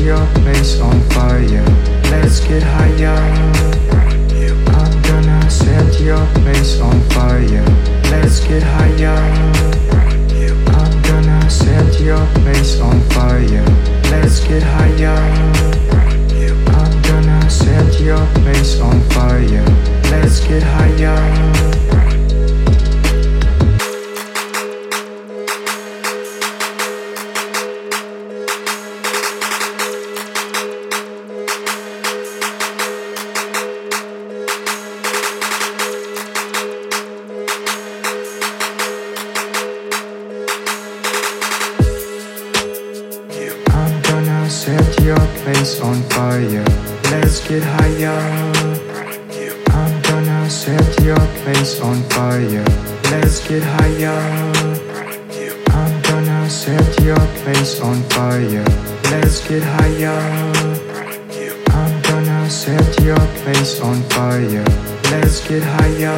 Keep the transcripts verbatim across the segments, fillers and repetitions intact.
your place on fire. Let's get higher. I'm gonna set your place on fire. Let's get higher. I'm gonna set your place on fire. Let's get higher. I'm gonna set your place on fire. Let's get higher. Set your place on fire. Let's get higher. I'm gonna set your place on fire. Let's get higher. I'm gonna set your place on fire. Let's get higher. I'm gonna set your place on fire. Let's get higher.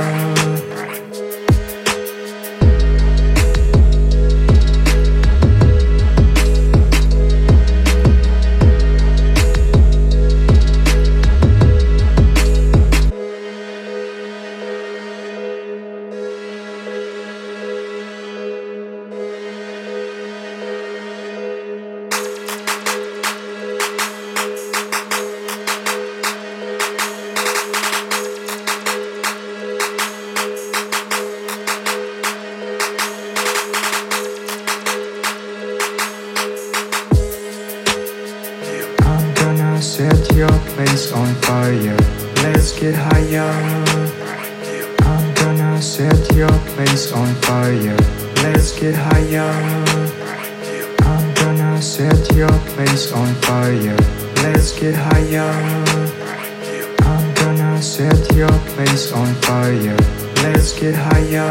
Set your place on fire. Let's get higher. I'm gonna set your place on fire. Let's get higher. I'm gonna set your place on fire. Let's get higher. I'm gonna set your place on fire. Let's get higher.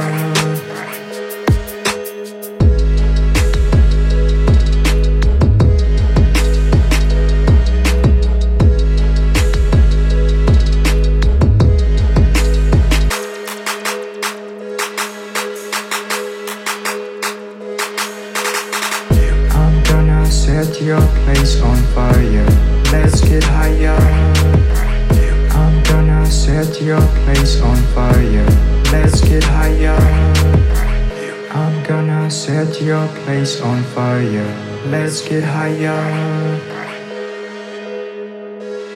Set your place on fire. Let's get higher. I'm gonna set your place on fire. Let's get higher. I'm gonna set your place on fire. Let's get higher.